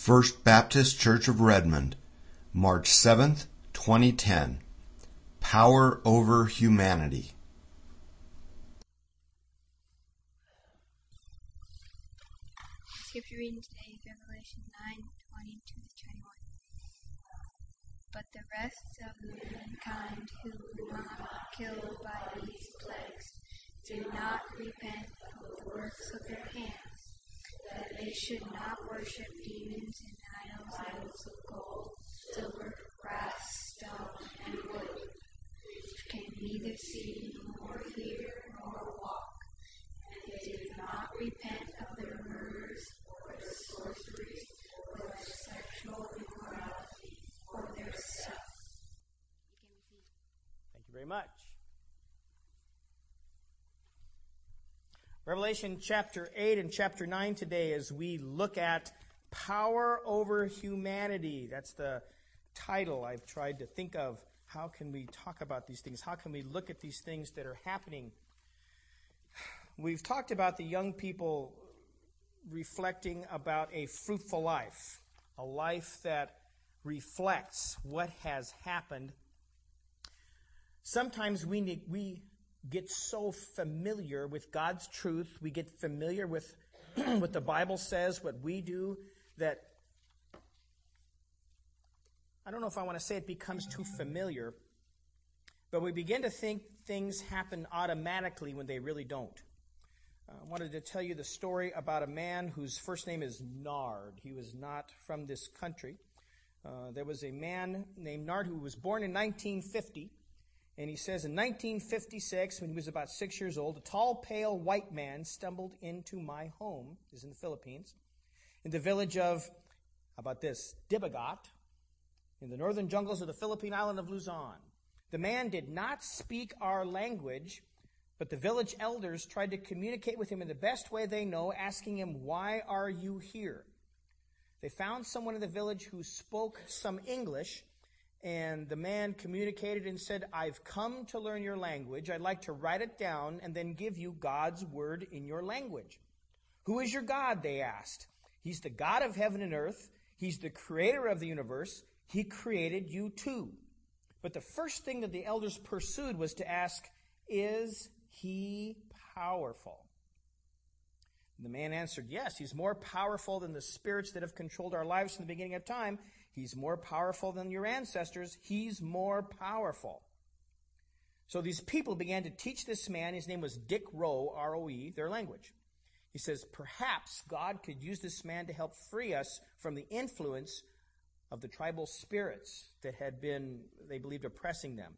First Baptist Church of Redmond, March 7th, 2010. Power over Humanity. Scripture reading today is Revelation 9:20-21. But the rest of mankind who were not killed by these plagues did not repent of the works of their hands, that they should not worship demons and idols of gold, silver, brass, stone, and wood, which can neither see nor hear nor walk. And they did not repent of their murders, or their sorceries, or their sexual immorality, or their self. Thank you very much. Revelation chapter 8 and chapter 9 today as we look at power over humanity. That's the title I've tried to think of. How can we talk about these things? How can we look at these things that are happening? We've talked about the young people reflecting about a fruitful life, a life that reflects what has happened. Sometimes we get so familiar with God's truth, we get familiar with what the Bible says, what we do, that I don't know if I want to say it becomes too familiar, but we begin to think things happen automatically when they really don't. I wanted to tell you the story about a man whose first name is Nard. He was not from this country. There was a man named Nard who was born in 1950. And he says, in 1956, when he was about 6 years old, a tall, pale, white man stumbled into my home, this is in the Philippines, in the village of, how about this, Dibagat, in the northern jungles of the Philippine island of Luzon. The man did not speak our language, but the village elders tried to communicate with him in the best way they know, asking him, "Why are you here?" They found someone in the village who spoke some English, and the man communicated and said, "I've come to learn your language. I'd like to write it down and then give you God's word in your language." "Who is your God?" they asked. "He's the God of heaven and earth. He's the creator of the universe. He created you too." But the first thing that the elders pursued was to ask, "Is he powerful?" The man answered, "Yes, he's more powerful than the spirits that have controlled our lives from the beginning of time. He's more powerful than your ancestors. He's more powerful." So these people began to teach this man, his name was Dick Rowe, R-O-E, their language. He says, perhaps God could use this man to help free us from the influence of the tribal spirits that had been, they believed, oppressing them.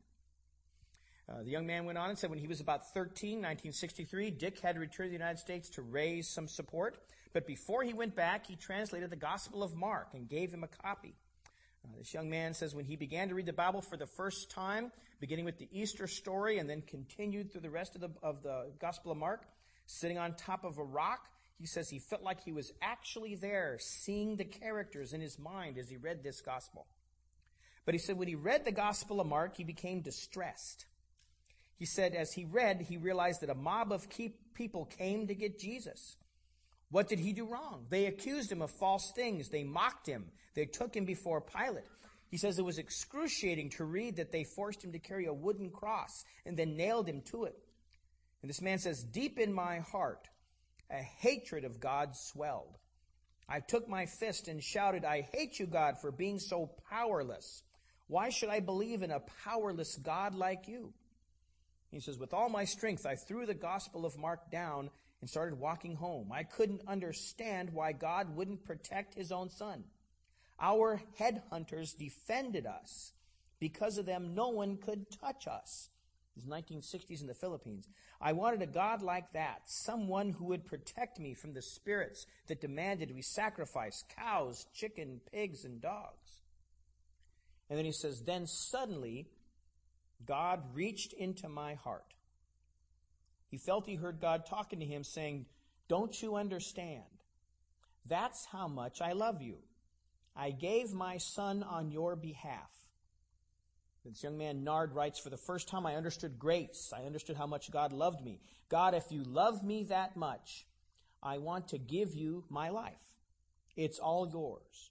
The young man went on and said when he was about 13, 1963, Dick had to return to the United States to raise some support. But before he went back, he translated the Gospel of Mark and gave him a copy. This young man says when he began to read the Bible for the first time, beginning with the Easter story and then continued through the rest of the Gospel of Mark, sitting on top of a rock, he says he felt like he was actually there, seeing the characters in his mind as he read this gospel. But he said when he read the Gospel of Mark, he became distressed. He said as he read, he realized that a mob of people came to get Jesus. What did he do wrong? They accused him of false things. They mocked him. They took him before Pilate. He says it was excruciating to read that they forced him to carry a wooden cross and then nailed him to it. And this man says, deep in my heart, a hatred of God swelled. I took my fist and shouted, "I hate you, God, for being so powerless. Why should I believe in a powerless God like you?" He says, with all my strength, I threw the Gospel of Mark down and started walking home. I couldn't understand why God wouldn't protect his own son. Our headhunters defended us. Because of them, no one could touch us. This is 1960s in the Philippines. I wanted a God like that, someone who would protect me from the spirits that demanded we sacrifice cows, chicken, pigs, and dogs. And then he says, then suddenly, God reached into my heart. He felt he heard God talking to him saying, "Don't you understand? That's how much I love you. I gave my son on your behalf." This young man, Nard, writes, for the first time I understood grace. I understood how much God loved me. God, if you love me that much, I want to give you my life. It's all yours.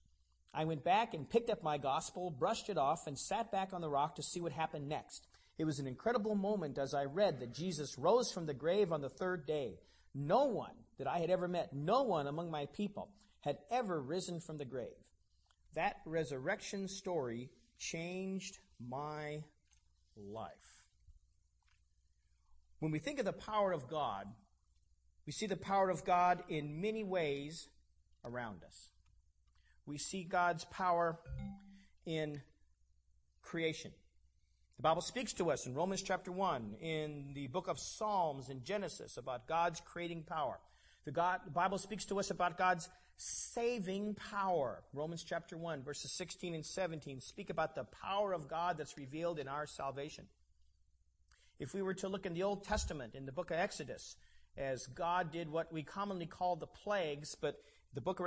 I went back and picked up my gospel, brushed it off, and sat back on the rock to see what happened next. It was an incredible moment as I read that Jesus rose from the grave on the third day. No one that I had ever met, no one among my people had ever risen from the grave. That resurrection story changed my life. When we think of the power of God, we see the power of God in many ways around us. We see God's power in creation. The Bible speaks to us in Romans chapter 1, in the book of Psalms and Genesis about God's creating power. The Bible speaks to us about God's saving power. Romans chapter 1, verses 16 and 17 speak about the power of God that's revealed in our salvation. If we were to look in the Old Testament, in the book of Exodus, as God did what we commonly call the plagues, but the book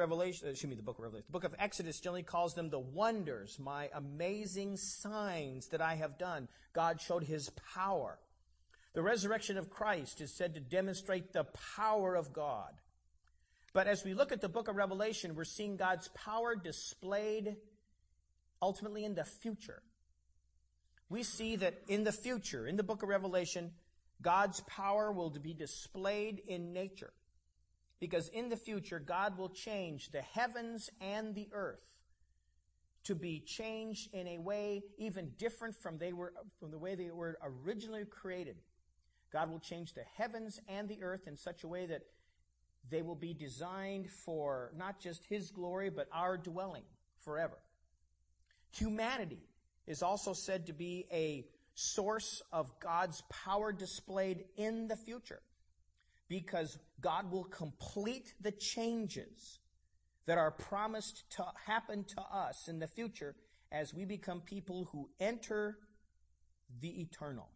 of Exodus generally calls them the wonders, my amazing signs that I have done. God showed His power. The resurrection of Christ is said to demonstrate the power of God. But as we look at the book of Revelation, we're seeing God's power displayed ultimately in the future. We see that in the future, in the book of Revelation, God's power will be displayed in nature. Because in the future, God will change the heavens and the earth to be changed in a way even different from the way they were originally created. God will change the heavens and the earth in such a way that they will be designed for not just His glory, but our dwelling forever. Humanity is also said to be a source of God's power displayed in the future, because God will complete the changes that are promised to happen to us in the future as we become people who enter the eternal.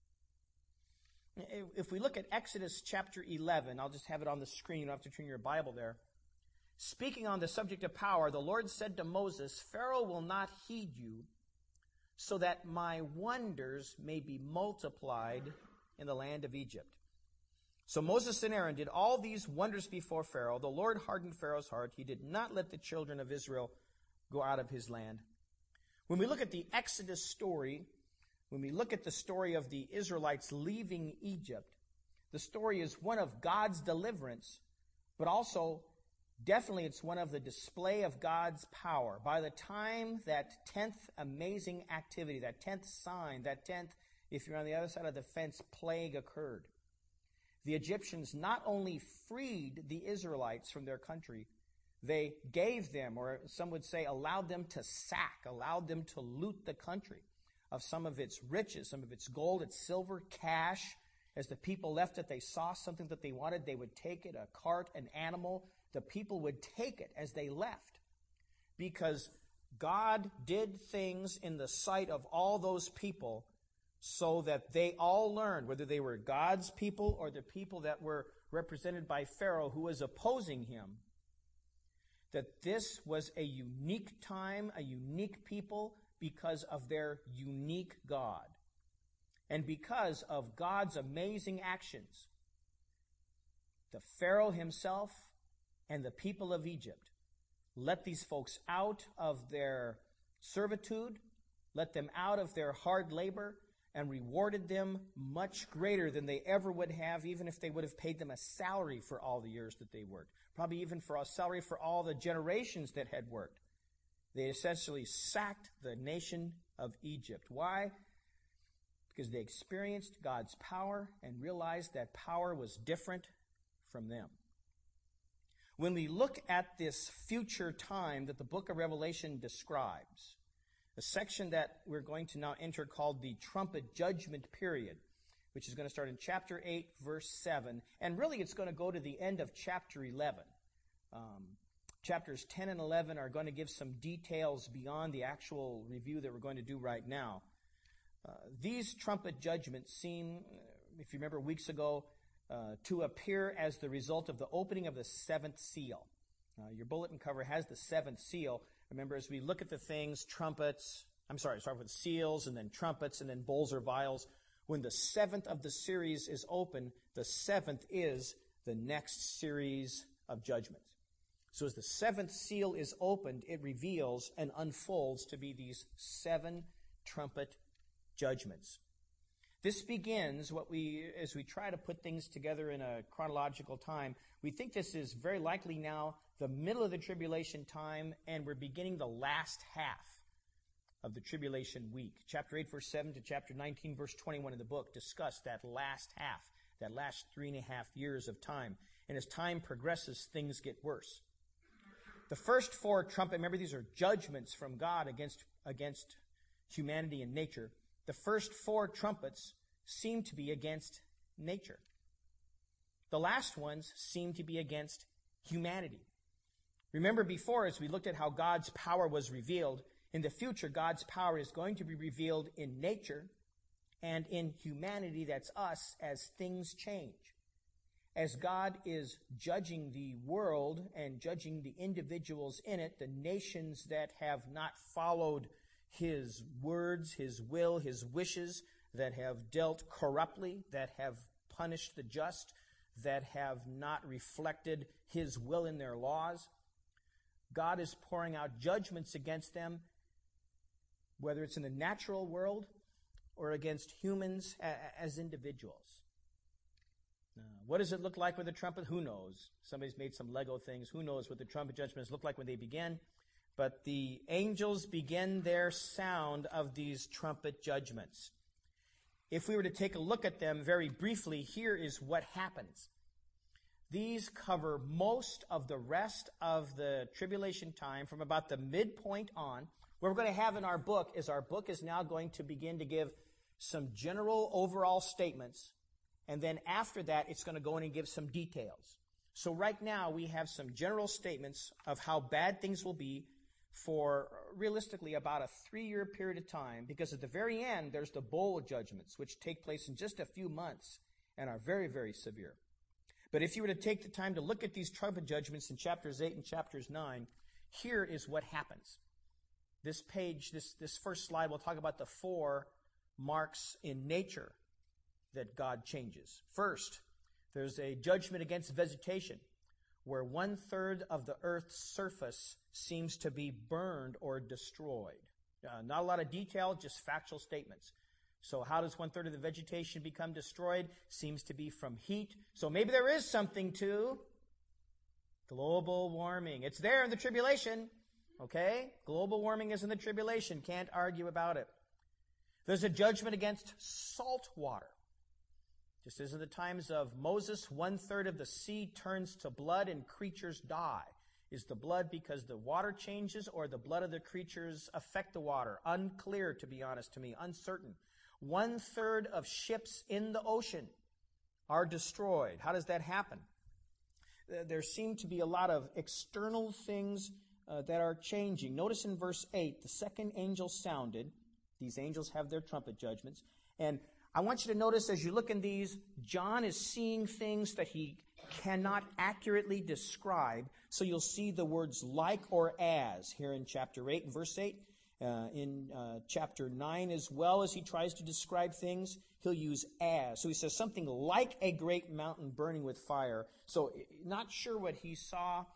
If we look at Exodus chapter 11, I'll just have it on the screen. You don't have to turn your Bible there. Speaking on the subject of power, the Lord said to Moses, "Pharaoh will not heed you, so that my wonders may be multiplied in the land of Egypt." So Moses and Aaron did all these wonders before Pharaoh. The Lord hardened Pharaoh's heart. He did not let the children of Israel go out of his land. When we look at the Exodus story, when we look at the story of the Israelites leaving Egypt, the story is one of God's deliverance, but also definitely it's one of the display of God's power. By the time that 10th amazing activity, that 10th sign, that 10th, if you're on the other side of the fence, plague occurred, the Egyptians not only freed the Israelites from their country, they gave them, or some would say allowed them to sack, allowed them to loot the country of some of its riches, some of its gold, its silver, cash. As the people left it, they saw something that they wanted, they would take it, a cart, an animal. The people would take it as they left, because God did things in the sight of all those people so that they all learned, whether they were God's people or the people that were represented by Pharaoh who was opposing him, that this was a unique time, a unique people, because of their unique God. And because of God's amazing actions, the Pharaoh himself and the people of Egypt let these folks out of their servitude, let them out of their hard labor, and rewarded them much greater than they ever would have, even if they would have paid them a salary for all the years that they worked. Probably even for a salary for all the generations that had worked. They essentially sacked the nation of Egypt. Why? Because they experienced God's power and realized that power was different from them. When we look at this future time that the book of Revelation describes, a section that we're going to now enter called the trumpet judgment period, which is going to start in chapter 8, verse 7, and really it's going to go to the end of chapter 11. Chapters 10 and 11 are going to give some details beyond the actual review that we're going to do right now. These trumpet judgments seem, if you remember weeks ago, to appear as the result of the opening of the seventh seal. Your bulletin cover has the seventh seal. Remember, as we look at the things, start with seals and then trumpets and then bowls or vials. When the seventh of the series is open, the seventh is the next series of judgments. So as the seventh seal is opened, it reveals and unfolds to be these 7 trumpet judgments. This begins as we try to put things together in a chronological time, we think this is very likely now the middle of the tribulation time, and we're beginning the last half of the tribulation week. Chapter 8, verse 7 to chapter 19, verse 21 in the book discuss that last half, that last 3.5 years of time. And as time progresses, things get worse. The first 4 trumpet, remember these are judgments from God against humanity and nature. The first 4 trumpets seem to be against nature. The last ones seem to be against humanity. Remember before, as we looked at how God's power was revealed, in the future, God's power is going to be revealed in nature and in humanity, that's us, as things change. As God is judging the world and judging the individuals in it, the nations that have not followed His words, His will, His wishes, that have dealt corruptly, that have punished the just, that have not reflected His will in their laws, God is pouring out judgments against them, whether it's in the natural world or against humans as individuals. What does it look like with a trumpet? Who knows? Somebody's made some Lego things. Who knows what the trumpet judgments look like when they begin? But the angels begin their sound of these trumpet judgments. If we were to take a look at them very briefly, here is what happens. These cover most of the rest of the tribulation time from about the midpoint on. What we're going to have in our book is now going to begin to give some general overall statements. And then after that, it's going to go in and give some details. So right now, we have some general statements of how bad things will be for realistically about a 3-year period of time, because at the very end, there's the bowl judgments, which take place in just a few months and are very, very severe. But if you were to take the time to look at these trumpet judgments in chapters 8 and chapters 9, here is what happens. This page, this first slide, will talk about the 4 marks in nature that God changes. First, there's a judgment against vegetation, where 1/3 of the earth's surface seems to be burned or destroyed. Not a lot of detail, just factual statements. So how does 1/3 of the vegetation become destroyed? Seems to be from heat. So maybe there is something to global warming. It's there in the tribulation. Okay? Global warming is in the tribulation. Can't argue about it. There's a judgment against salt water. Just as in the times of Moses, 1/3 of the sea turns to blood and creatures die. Is the blood because the water changes, or the blood of the creatures affect the water? Unclear, to be honest to me, uncertain. 1/3 of ships in the ocean are destroyed. How does that happen? There seem to be a lot of external things that are changing. Notice in verse 8, the second angel sounded. These angels have their trumpet judgments. And I want you to notice as you look in these, John is seeing things that he cannot accurately describe. So you'll see the words like or as here in chapter 8 and verse 8. In chapter 9 as well, as he tries to describe things, he'll use as. So he says something like a great mountain burning with fire. So not sure what he saw.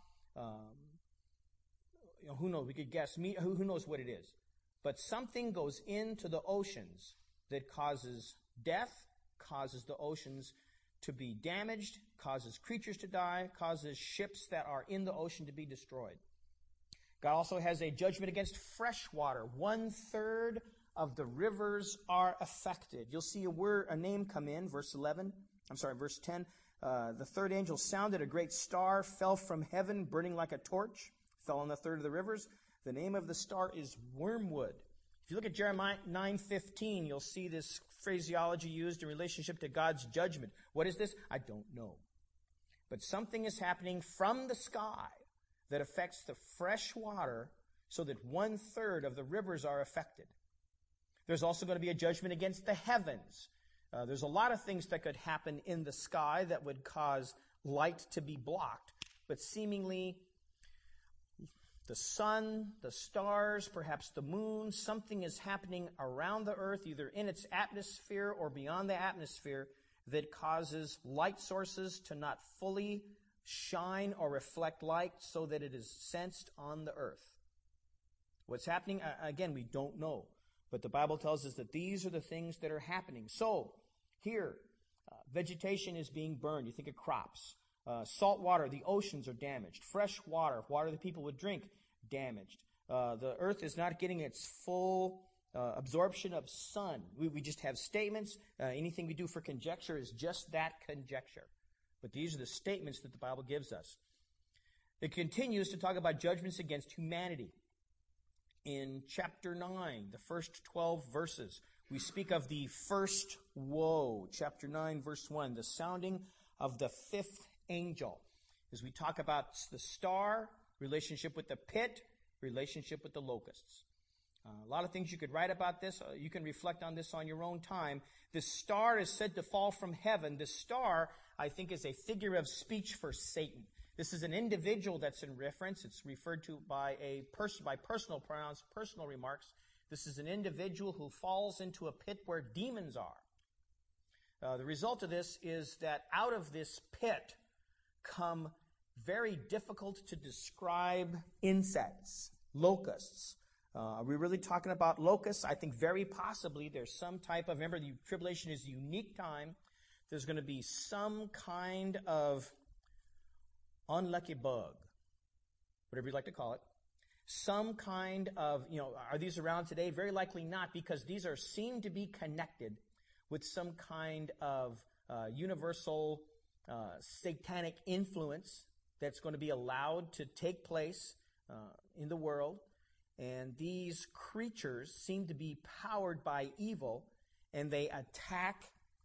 Who knows? We could guess. Who knows what it is? But something goes into the oceans that causes death, causes the oceans to be damaged, causes creatures to die, causes ships that are in the ocean to be destroyed. God also has a judgment against fresh water. 1/3 of the rivers are affected. You'll see a name come in, verse 10. The third angel sounded, a great star fell from heaven, burning like a torch, fell on the 1/3 of the rivers. The name of the star is wormwood. If you look at Jeremiah 9:15, you'll see this phraseology used in relationship to God's judgment. What is this? I don't know. But something is happening from the sky that affects the fresh water so that 1/3 of the rivers are affected. There's also going to be a judgment against the heavens. There's a lot of things that could happen in the sky that would cause light to be blocked. But seemingly the sun, the stars, perhaps the moon, something is happening around the earth, either in its atmosphere or beyond the atmosphere, that causes light sources to not fully shine or reflect light so that it is sensed on the earth. What's happening, again, we don't know. But the Bible tells us that these are the things that are happening. So, here, vegetation is being burned. You think of crops. Salt water, the oceans are damaged. Fresh water, water that people would drink, damaged. The earth is not getting its full absorption of sun. We just have statements. Anything we do for conjecture is just that, conjecture. But these are the statements that the Bible gives us. It continues to talk about judgments against humanity. In chapter 9, the first 12 verses, we speak of the first woe. Chapter 9, verse 1, the sounding of the fifth angel. As we talk about the star, relationship with the pit, relationship with the locusts. A lot of things you could write about this. You can reflect on this on your own time. The star is said to fall from heaven. The star, I think, is a figure of speech for Satan. This is an individual that's in reference. It's referred to by personal pronouns, personal remarks. This is an individual who falls into a pit where demons are. The result of this is that out of this pit come very difficult to describe insects, locusts. Are we really talking about locusts? I think very possibly there's some type of, remember, the tribulation is a unique time. There's going to be some kind of unlucky bug, whatever you'd like to call it. Some kind of, are these around today? Very likely not, because these seem to be connected with some kind of universal satanic influence that's going to be allowed to take place in the world. And these creatures seem to be powered by evil, and they attack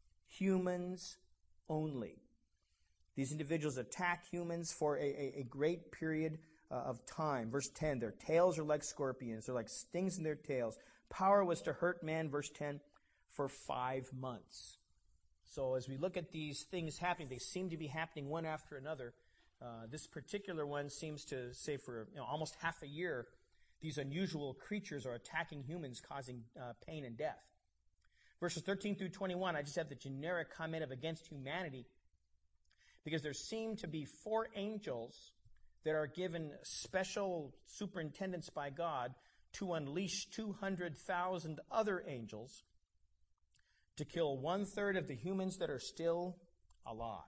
humans only. These individuals attack humans for a great period of time. Verse 10, their tails are like scorpions. They're like stings in their tails. Power was to hurt man, verse 10, for 5 months. So as we look at these things happening, they seem to be happening one after another. This particular one seems to say for almost half a year, these unusual creatures are attacking humans, causing pain and death. Verses 13 through 21, I just have the generic comment of against humanity, because there seem to be 4 angels that are given special superintendence by God to unleash 200,000 other angels to kill 1/3 of the humans that are still alive.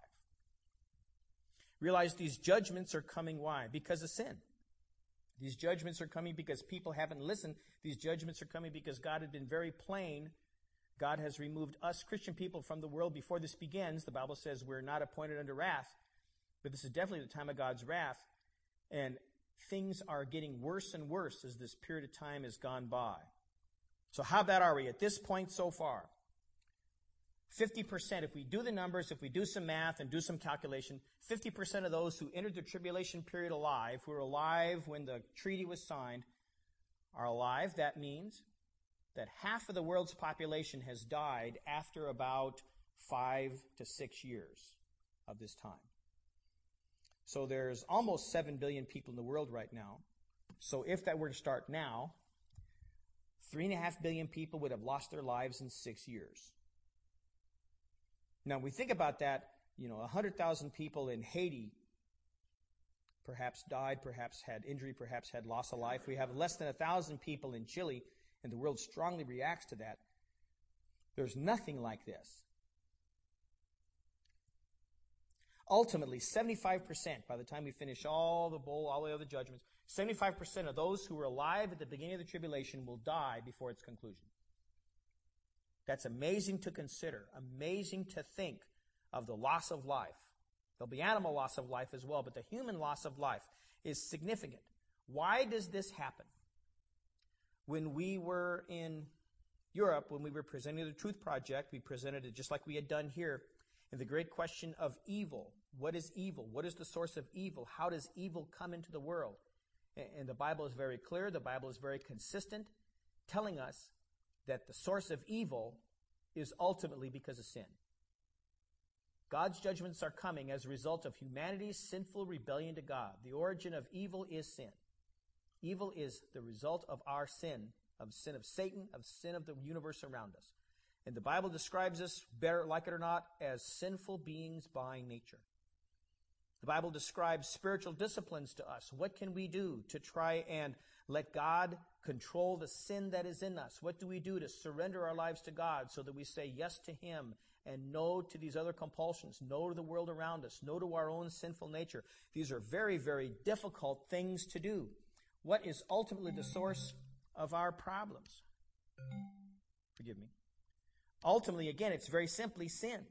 Realize these judgments are coming. Why? Because of sin. These judgments are coming because people haven't listened. These judgments are coming because God had been very plain. God has removed us Christian people from the world before this begins. The Bible says we're not appointed unto wrath, but this is definitely the time of God's wrath. And things are getting worse and worse as this period of time has gone by. So how bad are we at this point so far? 50%, if we do the numbers, if we do some math and do some calculation, 50% of those who entered the tribulation period alive, who were alive when the treaty was signed, are alive. That means that half of the world's population has died after about 5 to 6 years of this time. So there's almost 7 billion people in the world right now. So if that were to start now, 3.5 billion people would have lost their lives in 6 years. Now, when we think about that, 100,000 people in Haiti perhaps died, perhaps had injury, perhaps had loss of life. We have less than 1,000 people in Chile, and the world strongly reacts to that. There's nothing like this. Ultimately, 75%, by the time we finish all the other judgments, 75% of those who were alive at the beginning of the tribulation will die before its conclusion. That's amazing to consider, amazing to think of the loss of life. There'll be animal loss of life as well, but the human loss of life is significant. Why does this happen? When we were in Europe, when we were presenting the Truth Project, we presented it just like we had done here, in the great question of evil. What is evil? What is the source of evil? How does evil come into the world? And the Bible is very clear. The Bible is very consistent, telling us that the source of evil is ultimately because of sin. God's judgments are coming as a result of humanity's sinful rebellion to God. The origin of evil is sin. Evil is the result of our sin of Satan, of sin of the universe around us. And the Bible describes us, better like it or not, as sinful beings by nature. The Bible describes spiritual disciplines to us. What can we do to try and let God control the sin that is in us? What do we do to surrender our lives to God so that we say yes to Him and no to these other compulsions, no to the world around us, no to our own sinful nature? These are very, very difficult things to do. What is ultimately the source of our problems? Forgive me. Ultimately, again, it's very simply sin.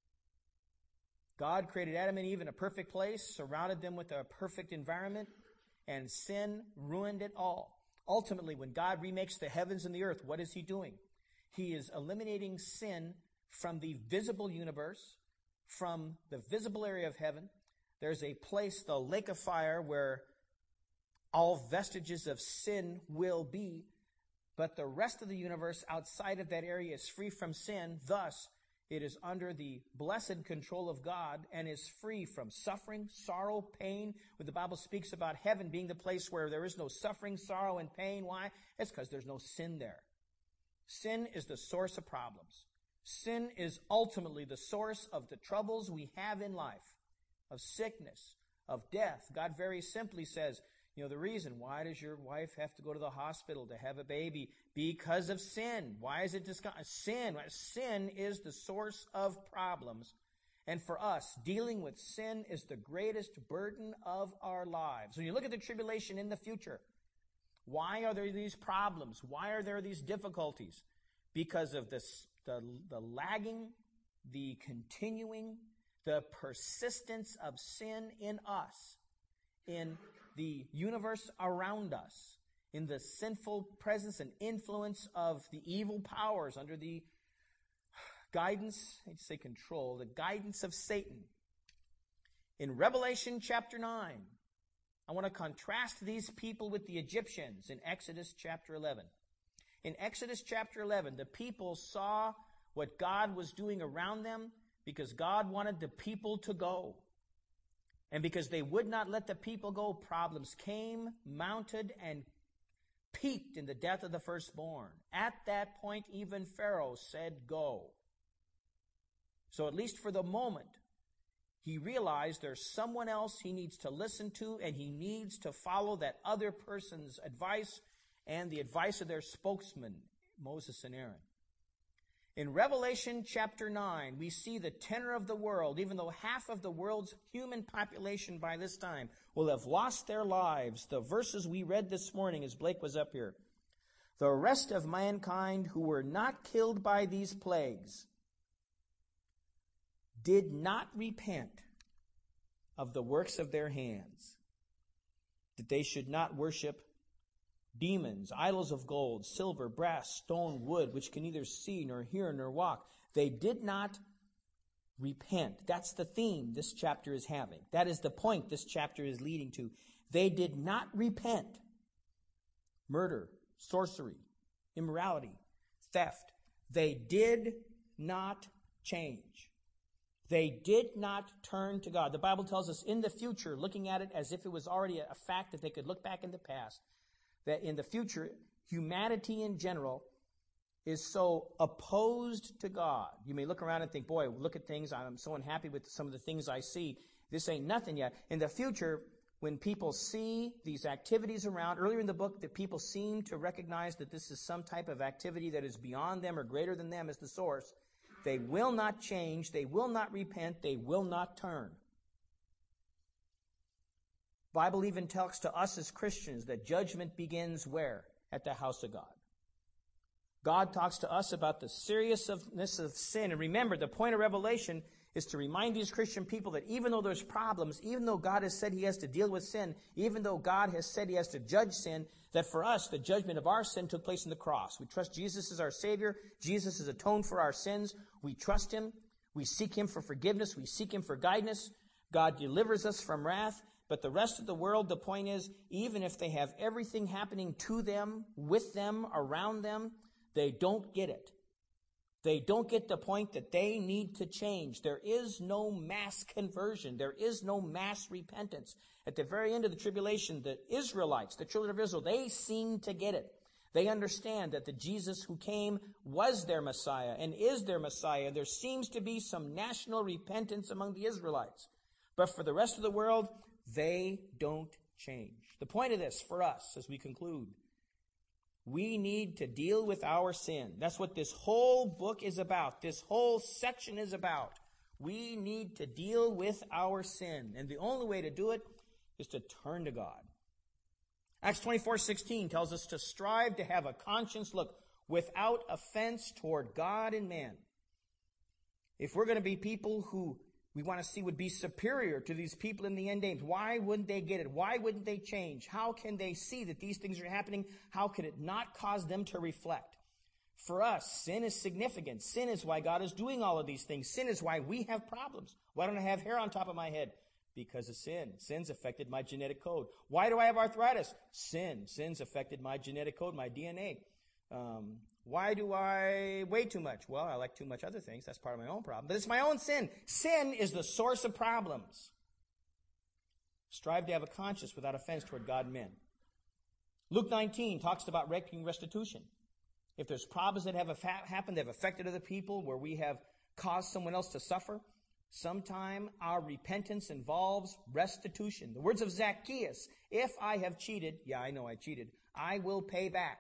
God created Adam and Eve in a perfect place, surrounded them with a perfect environment, and sin ruined it all. Ultimately, when God remakes the heavens and the earth, what is He doing? He is eliminating sin from the visible universe, from the visible area of heaven. There's a place, the lake of fire, where all vestiges of sin will be, but the rest of the universe outside of that area is free from sin. Thus, it is under the blessed control of God and is free from suffering, sorrow, pain. When the Bible speaks about heaven being the place where there is no suffering, sorrow, and pain, why? It's because there's no sin there. Sin is the source of problems. Sin is ultimately the source of the troubles we have in life, of sickness, of death. God very simply says, the reason, why does your wife have to go to the hospital to have a baby? Because of sin. Why is it sin? Sin is the source of problems. And for us, dealing with sin is the greatest burden of our lives. When you look at the tribulation in the future, why are there these problems? Why are there these difficulties? Because of the lagging, the continuing, the persistence of sin in us, in the universe around us, in the sinful presence and influence of the evil powers under the guidance, I hate to say control, the guidance of Satan. In Revelation chapter 9, I want to contrast these people with the Egyptians in Exodus chapter 11. In Exodus chapter 11, the people saw what God was doing around them because God wanted the people to go. And because they would not let the people go, problems came, mounted, and peaked in the death of the firstborn. At that point, even Pharaoh said, go. So at least for the moment, he realized there's someone else he needs to listen to, and he needs to follow that other person's advice and the advice of their spokesman, Moses and Aaron. In Revelation chapter 9, we see the tenor of the world, even though half of the world's human population by this time will have lost their lives. The verses we read this morning as Blake was up here. The rest of mankind who were not killed by these plagues did not repent of the works of their hands, that they should not worship demons, idols of gold, silver, brass, stone, wood, which can neither see nor hear nor walk. They did not repent. That's the theme this chapter is having. That is the point this chapter is leading to. They did not repent. Murder, sorcery, immorality, theft. They did not change. They did not turn to God. The Bible tells us in the future, looking at it as if it was already a fact that they could look back in the past, that in the future, humanity in general is so opposed to God. You may look around and think, boy, look at things. I'm so unhappy with some of the things I see. This ain't nothing yet. In the future, when people see these activities around, earlier in the book, that people seem to recognize that this is some type of activity that is beyond them or greater than them as the source, they will not change, they will not repent, they will not turn. The Bible even talks to us as Christians that judgment begins where? At the house of God. God talks to us about the seriousness of sin. And remember, the point of Revelation is to remind these Christian people that even though there's problems, even though God has said He has to deal with sin, even though God has said He has to judge sin, that for us, the judgment of our sin took place on the cross. We trust Jesus as our Savior. Jesus has atoned for our sins. We trust Him. We seek Him for forgiveness. We seek Him for guidance. God delivers us from wrath. But the rest of the world, the point is, even if they have everything happening to them, with them, around them, they don't get it. They don't get the point that they need to change. There is no mass conversion. There is no mass repentance. At the very end of the tribulation, the Israelites, the children of Israel, they seem to get it. They understand that the Jesus who came was their Messiah and is their Messiah. There seems to be some national repentance among the Israelites. But for the rest of the world, they don't change. The point of this for us as we conclude, we need to deal with our sin. That's what this whole book is about. This whole section is about. We need to deal with our sin. And the only way to do it is to turn to God. Acts 24:16 tells us to strive to have a conscience, look, without offense toward God and man. If we're going to be people who we want to see would be superior to these people in the end days, why wouldn't they get it? Why wouldn't they change? How can they see that these things are happening? How could it not cause them to reflect? For us, sin is significant. Sin is why God is doing all of these things. Sin is why we have problems. Why don't I have hair on top of my head? Because of sin. Sin's affected my genetic code. Why do I have arthritis? Sin. Sin's affected my genetic code, my DNA. Why do I weigh too much? Well, I like too much other things. That's part of my own problem. But it's my own sin. Sin is the source of problems. Strive to have a conscience without offense toward God and men. Luke 19 talks about making restitution. If there's problems that have happened, that have affected other people, where we have caused someone else to suffer, sometime our repentance involves restitution. The words of Zacchaeus, if I have cheated, yeah, I know I cheated, I will pay back.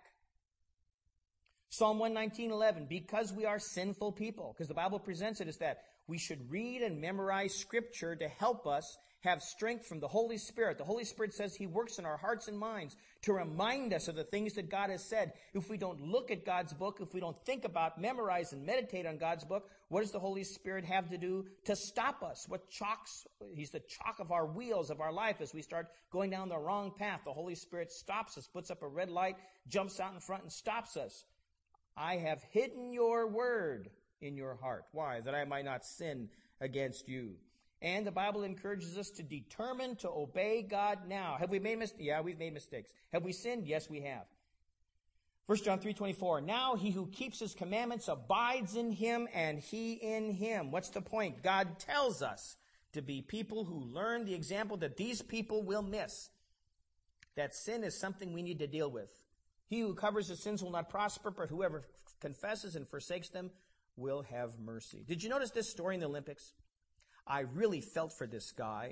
Psalm 119:11, because we are sinful people, because the Bible presents it as that, we should read and memorize Scripture to help us have strength from the Holy Spirit. The Holy Spirit says He works in our hearts and minds to remind us of the things that God has said. If we don't look at God's book, if we don't think about, memorize, and meditate on God's book, what does the Holy Spirit have to do to stop us? He's the chalk of our wheels of our life as we start going down the wrong path. The Holy Spirit stops us, puts up a red light, jumps out in front and stops us. I have hidden your word in your heart. Why? That I might not sin against you. And the Bible encourages us to determine to obey God now. Have we made mistakes? Yeah, we've made mistakes. Have we sinned? Yes, we have. 1 John 3:24, now he who keeps his commandments abides in him and he in him. What's the point? God tells us to be people who learn the example that these people will miss. That sin is something we need to deal with. He who covers his sins will not prosper, but whoever confesses and forsakes them will have mercy. Did you notice this story in the Olympics? I really felt for this guy.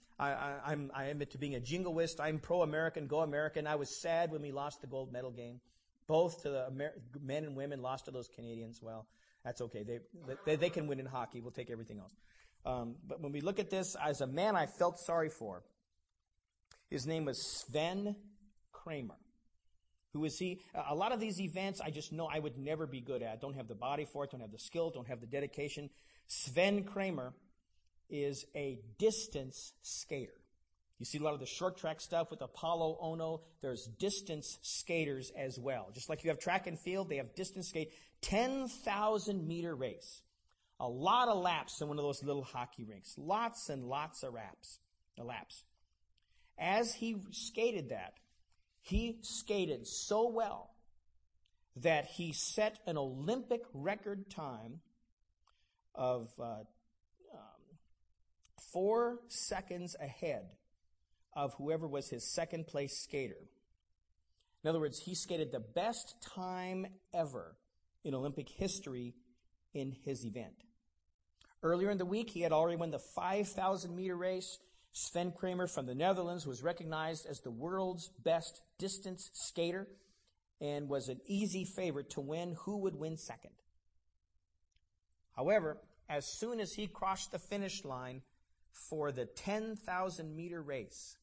I admit to being a jingoist. I'm pro-American, go American. I was sad when we lost the gold medal game. Both to the men and women lost to those Canadians. Well, that's okay. They can win in hockey. We'll take everything else. But when we look at this, as a man I felt sorry for, his name was Sven Kramer. Who is he? A lot of these events I just know I would never be good at. Don't have the body for it, don't have the skill, don't have the dedication. Sven Kramer is a distance skater. You see a lot of the short track stuff with Apollo Ono. There's distance skaters as well. Just like you have track and field, they have distance skate. 10,000 meter race. A lot of laps in one of those little hockey rinks. Lots and lots of laps. As he skated that, he skated so well that he set an Olympic record time of 4 seconds ahead of whoever was his second place skater. In other words, he skated the best time ever in Olympic history in his event. Earlier in the week, he had already won the 5,000 meter race. Sven Kramer from the Netherlands was recognized as the world's best distance skater and was an easy favorite to win. Who would win second? However, as soon as he crossed the finish line for the 10,000 meter race,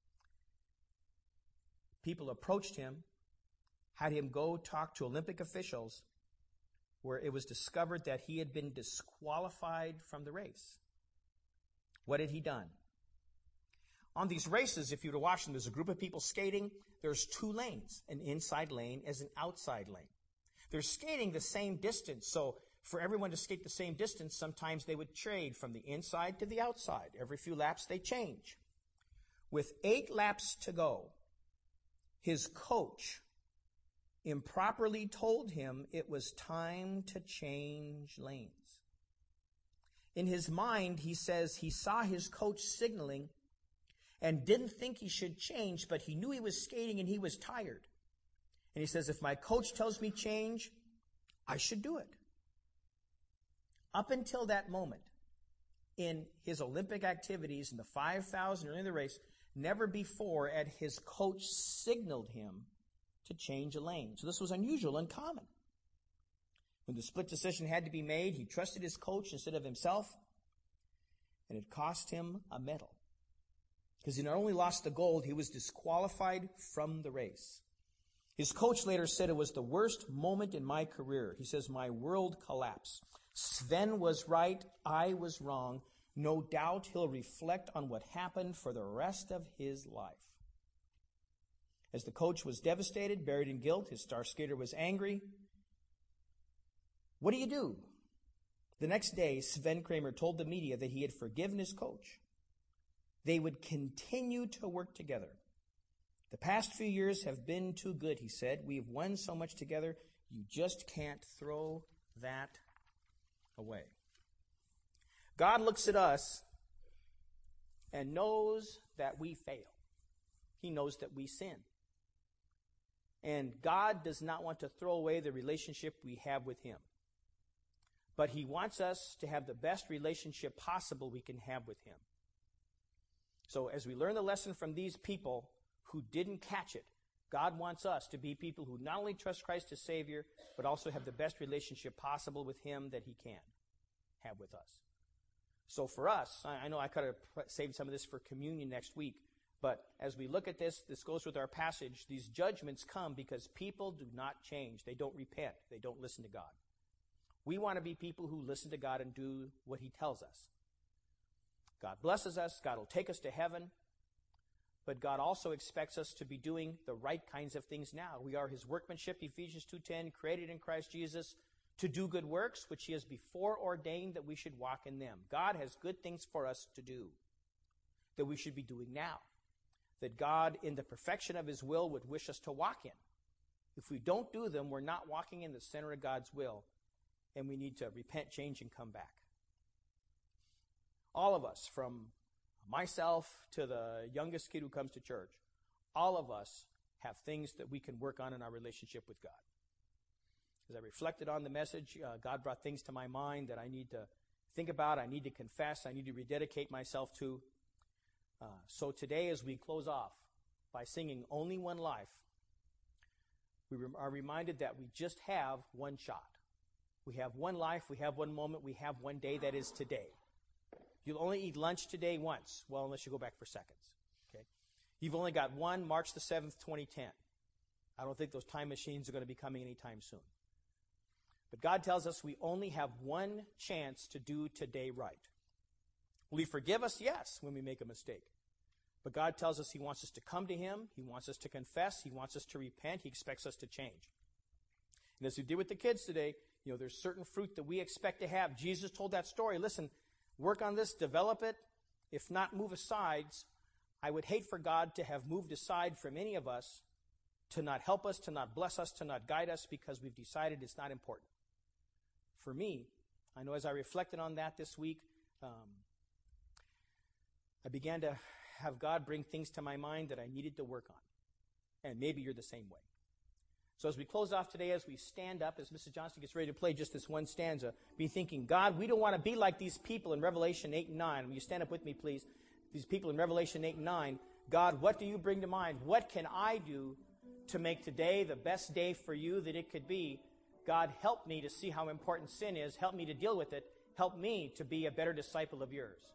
people approached him, had him go talk to Olympic officials, where it was discovered that he had been disqualified from the race. What had he done? On these races, if you were to watch them, there's a group of people skating. There's 2 lanes, an inside lane as an outside lane. They're skating the same distance, so for everyone to skate the same distance, sometimes they would trade from the inside to the outside. Every few laps, they change. With 8 laps to go, his coach improperly told him it was time to change lanes. In his mind, he says he saw his coach signaling and didn't think he should change, but he knew he was skating and he was tired. And he says, if my coach tells me change, I should do it. Up until that moment, in his Olympic activities in the 5,000 or in the race, never before had his coach signaled him to change a lane. So this was unusual, uncommon. When the split decision had to be made, he trusted his coach instead of himself, and it cost him a medal. Because he not only lost the gold, he was disqualified from the race. His coach later said it was the worst moment in my career. He says, my world collapsed. Sven was right, I was wrong. No doubt he'll reflect on what happened for the rest of his life. As the coach was devastated, buried in guilt, his star skater was angry. What do you do? The next day, Sven Kramer told the media that he had forgiven his coach. They would continue to work together. The past few years have been too good, he said. We've won so much together, you just can't throw that away. God looks at us and knows that we fail. He knows that we sin. And God does not want to throw away the relationship we have with him. But he wants us to have the best relationship possible we can have with him. So as we learn the lesson from these people who didn't catch it, God wants us to be people who not only trust Christ as Savior, but also have the best relationship possible with him that he can have with us. So for us, I know I could have saved some of this for communion next week, but as we look at this goes with our passage. These judgments come because people do not change. They don't repent. They don't listen to God. We want to be people who listen to God and do what he tells us. God blesses us. God will take us to heaven. But God also expects us to be doing the right kinds of things now. We are his workmanship, Ephesians 2:10, created in Christ Jesus to do good works, which he has before ordained that we should walk in them. God has good things for us to do that we should be doing now, that God, in the perfection of his will, would wish us to walk in. If we don't do them, we're not walking in the center of God's will, and we need to repent, change, and come back. All of us, from myself to the youngest kid who comes to church, all of us have things that we can work on in our relationship with God. As I reflected on the message, God brought things to my mind that I need to think about, I need to confess, I need to rededicate myself to. So today, as we close off by singing Only One Life, we are reminded that we just have one shot. We have one life, we have one moment, we have one day, that is today. You'll only eat lunch today once, well, unless you go back for seconds. Okay? You've only got one, March the 7th, 2010. I don't think those time machines are going to be coming anytime soon. But God tells us we only have one chance to do today right. Will he forgive us? Yes, when we make a mistake. But God tells us he wants us to come to him. He wants us to confess. He wants us to repent. He expects us to change. And as we did with the kids today, there's certain fruit that we expect to have. Jesus told that story. Listen, work on this, develop it. If not, move aside. I would hate for God to have moved aside from any of us, to not help us, to not bless us, to not guide us, because we've decided it's not important. For me, I know as I reflected on that this week, I began to have God bring things to my mind that I needed to work on. And maybe you're the same way. So as we close off today, as we stand up, as Mrs. Johnston gets ready to play just this one stanza, be thinking, God, we don't want to be like these people in Revelation 8 and 9. Will you stand up with me, please? These people in Revelation 8 and 9. God, what do you bring to mind? What can I do to make today the best day for you that it could be? God, help me to see how important sin is. Help me to deal with it. Help me to be a better disciple of yours.